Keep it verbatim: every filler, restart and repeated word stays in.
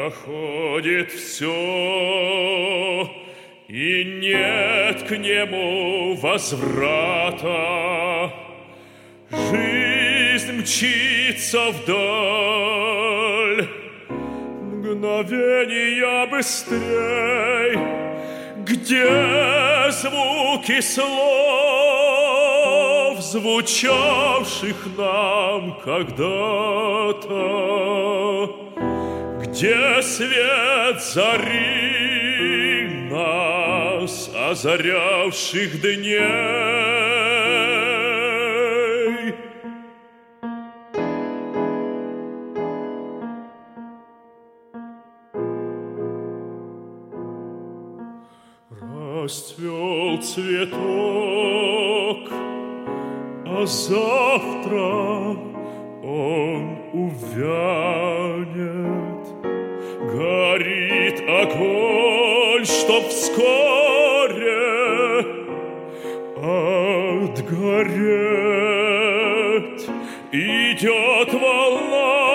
проходит все, и нет к нему возврата. Жизнь мчится вдаль, мгновения быстрей, где звуки слов, звучавших нам когда-то, где свет зари нас озарявших дней. Расцвел цветок, а завтра он увянет. Горит огонь, чтоб вскоре отгореть. Идет волна